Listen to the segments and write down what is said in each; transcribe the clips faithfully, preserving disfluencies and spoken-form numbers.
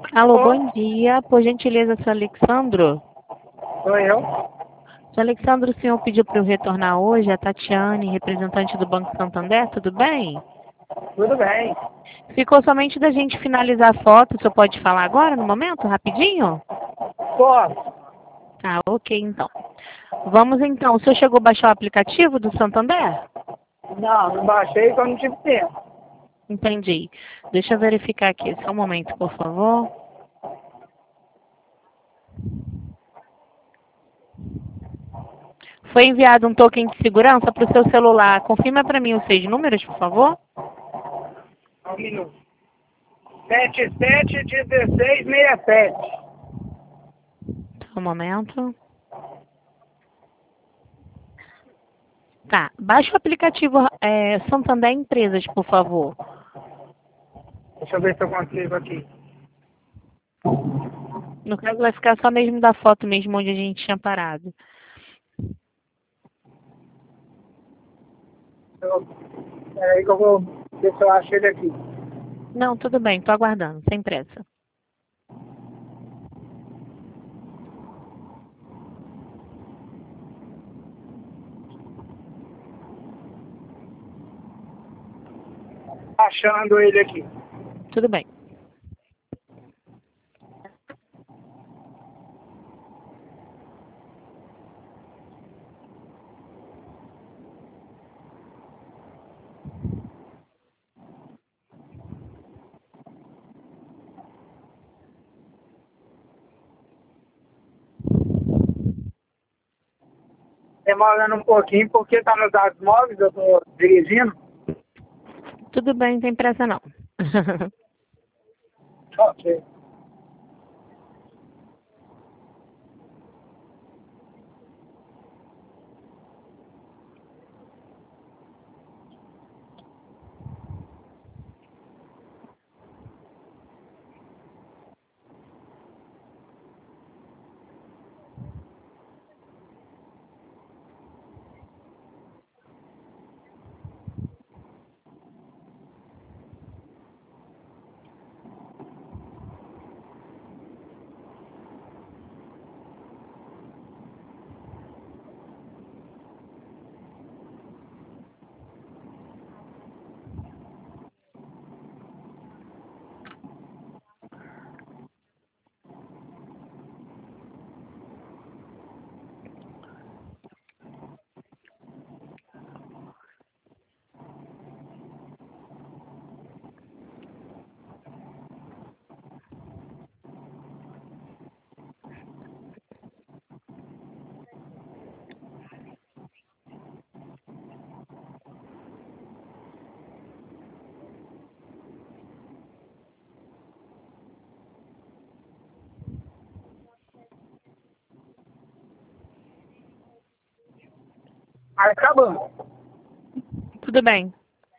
Alô, bom dia. Por gentileza, seu Alexandro? Sou eu. Seu Alexandro, o senhor pediu para eu retornar hoje, a Tatiane, representante do Banco Santander, tudo bem? Tudo bem. Ficou somente da gente finalizar a foto, o senhor pode falar agora, no momento, rapidinho? Posso? Ah, ok, então. Vamos então, o senhor chegou a baixar o aplicativo do Santander? Não, não baixei porque eu não tive tempo. Entendi. Deixa eu verificar aqui, só um momento, por favor. Foi enviado um token de segurança para o seu celular. Confirma para mim os seis números, por favor. Um minuto. sete sete um seis seis sete. Só um momento. Tá. Baixa o aplicativo é, Santander Empresas, por favor. Deixa eu ver se eu consigo aqui. No caso, vai ficar só mesmo da foto mesmo onde a gente tinha parado. Eu, é aí que eu vou ver se eu acho ele aqui. Não, tudo bem, tô aguardando, sem pressa. Achando ele aqui. Tudo bem. Demorando um pouquinho porque tá nos dados móveis, eu tô dirigindo. Tudo bem, sem pressa não. Ok. Aí acabando. Tudo bem.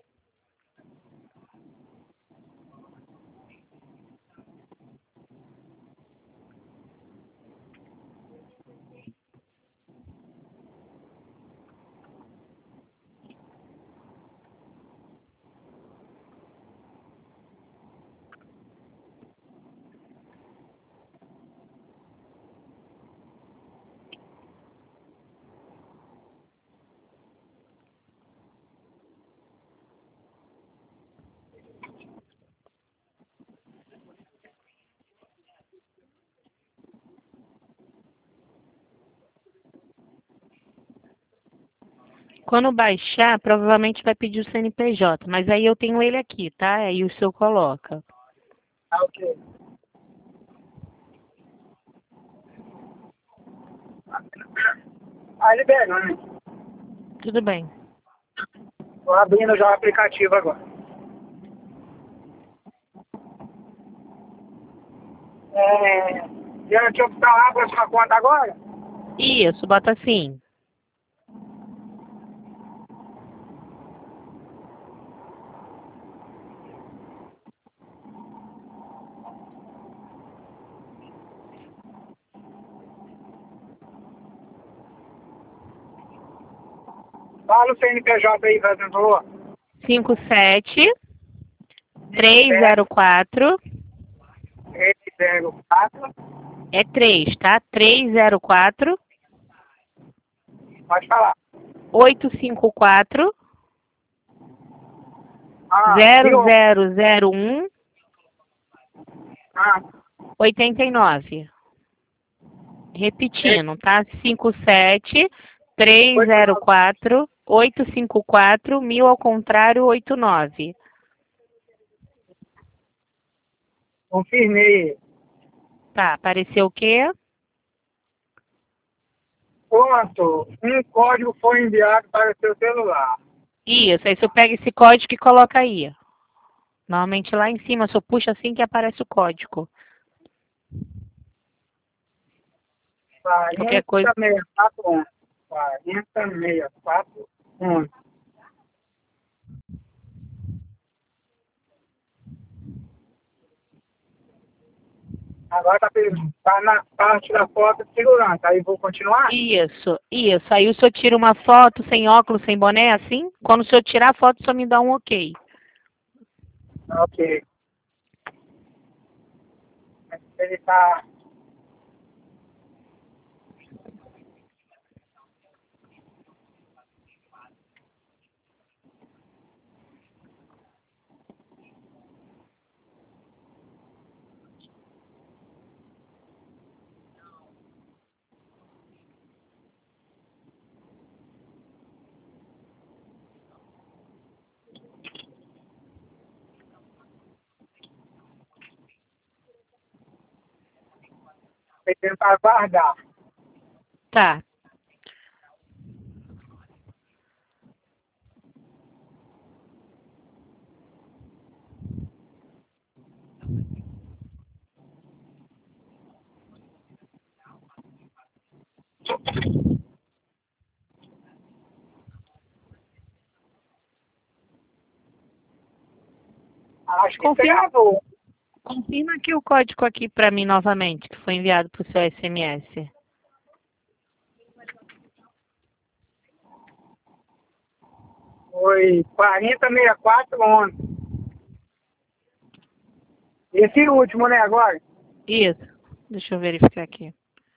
Quando baixar, provavelmente vai pedir o C N P J, mas aí eu tenho ele aqui, tá? Aí o senhor coloca. Ah, ok. Aí libera, né? Tudo bem. Tô abrindo já o aplicativo agora. É, já tinha que estar lá para sua conta agora? Isso, bota assim. Fala o C N P J aí, apresentou. cinco sete três zero quatro zero quatro. É três, tá? três zero quatro, Pode falar. oito cinco quatro, Ah, zero viu? zero zero um, Ah, oitenta e nove. Repetindo, tá? cinco sete, três zero quatro, oito cinco quatro, mil ao contrário, oito nove. confirmei. Tá, apareceu o quê? Pronto, um código foi enviado para o seu celular. Isso, aí você pega esse código e coloca aí. Normalmente lá em cima, só puxa assim que aparece o código. Qualquer coisa. quarenta seis quatro onze. quarenta seis quatro onze. Agora está tá na parte da foto de segurança. Aí vou continuar? Isso, isso. Aí o senhor tira uma foto sem óculos, sem boné, assim? Quando o senhor tirar a foto, só me dá um ok. Ok. Ele está. Pedindo para guardar. Tá. Acho que Confirma, travou. confirma aqui o código aqui para mim novamente, que foi enviado para o seu S M S. Foi quarenta seis quatro onze. Esse último, né, agora? Isso. Deixa eu verificar aqui.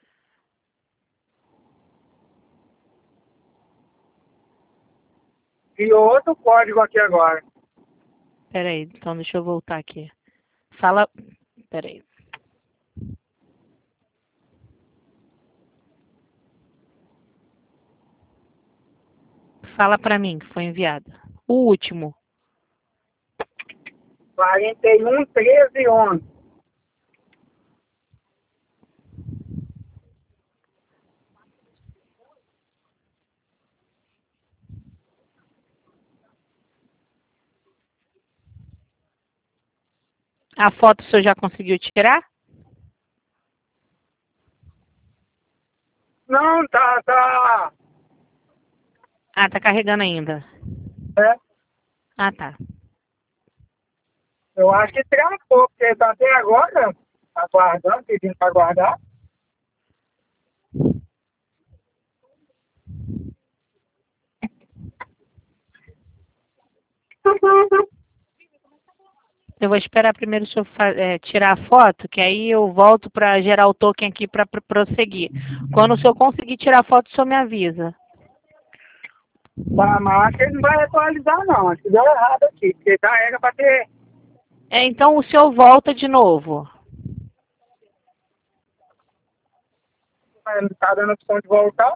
Criou outro código aqui agora. Peraí, então deixa eu voltar aqui. Fala. Peraí. Fala para mim que foi enviado. O último. quarenta e um treze onze. A foto o senhor já conseguiu tirar? Não, tá, tá. Ah, tá carregando ainda. É, Ah, tá. eu acho que travou, porque tá até agora aguardando, pedindo para guardar. Eu vou esperar primeiro o senhor fa- é, tirar a foto, que aí eu volto para gerar o token aqui para prosseguir. Quando o senhor conseguir tirar a foto, o senhor me avisa. Tá, mas acho que ele não vai atualizar, não. Acho que deu errado aqui, porque já era para ter. É, então o senhor volta de novo. Não tá dando opção de voltar.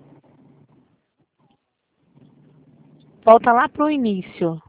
Volta lá pro início.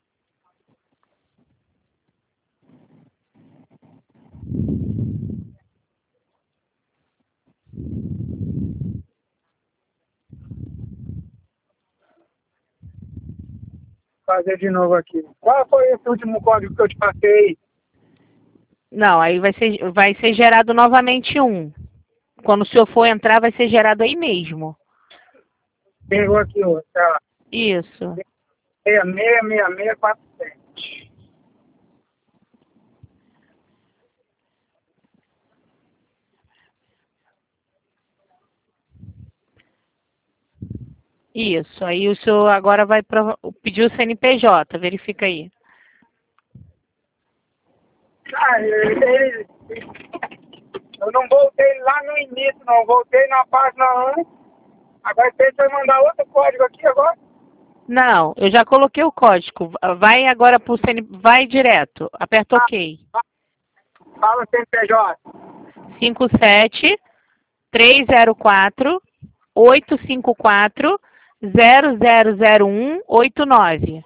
Fazer de novo aqui. Qual foi esse último código que eu te passei? Não, aí vai ser, vai ser gerado novamente um. Quando o senhor for entrar, vai ser gerado aí mesmo. Pegou aqui, ó. Tá. Isso. seis seis seis seis quatro sete. Isso. Aí o senhor agora vai prova- pedir o C N P J. Verifica aí. Ah, ele, ele, Eu não voltei lá no início, não. Voltei na página antes. Agora você vai mandar outro código aqui agora? Não, eu já coloquei o código. Vai agora para o C N... Vai direto. Aperta OK. Fala C N P J. cinco sete três zero quatro oito cinco quatro zero zero zero um oito nove.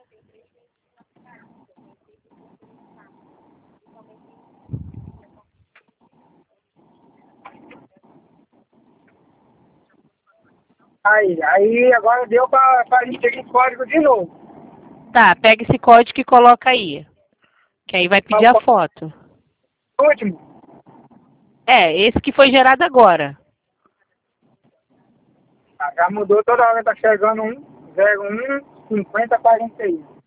Aí, aí agora deu para a gente seguir o código de novo. Tá, pega esse código e coloca aí. Que aí vai pedir a foto. Último. É, esse que foi gerado agora. Ah, já mudou toda hora, tá chegando um zero um cinquenta quarenta e um.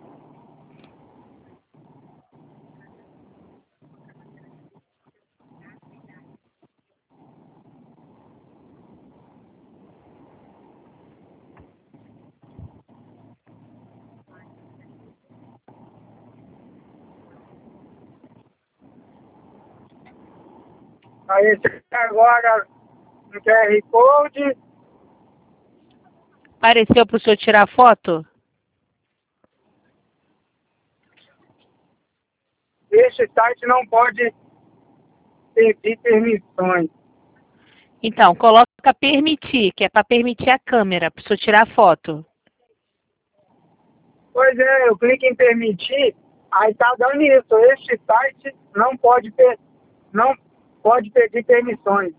Aí esse agora no Q R Code. Apareceu para o senhor tirar foto? Este site não pode pedir permissões. Então, coloca permitir, que é para permitir a câmera, para o senhor tirar foto. Pois é, eu clico em permitir, aí tá dando isso. Este site não pode, per, não pode pedir permissões.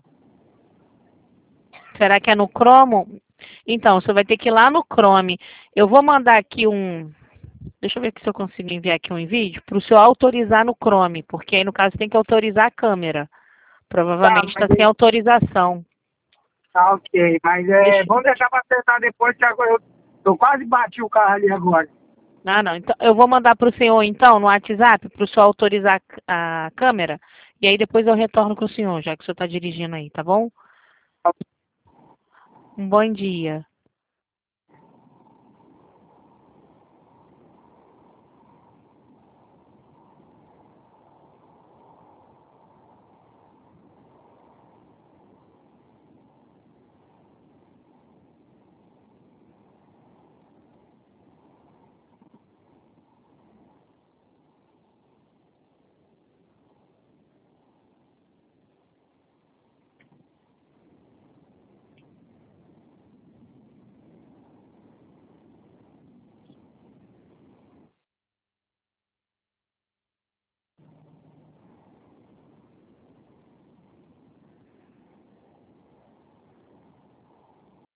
Será que é no Chrome? Então, você vai ter que ir lá no Chrome. Eu vou mandar aqui um... Deixa eu ver se eu consigo enviar aqui um vídeo para o senhor autorizar no Chrome, porque aí, no caso, tem que autorizar a câmera. Provavelmente está Tá, sem autorização. Tá ok, mas é, Deixa... vamos deixar para acertar depois, que agora eu, eu quase bati o carro ali agora. Ah, não. Então, eu vou mandar para o senhor, então, no WhatsApp, para o senhor autorizar a câmera, e aí depois eu retorno com o senhor, já que o senhor está dirigindo aí, tá bom? Um bom dia.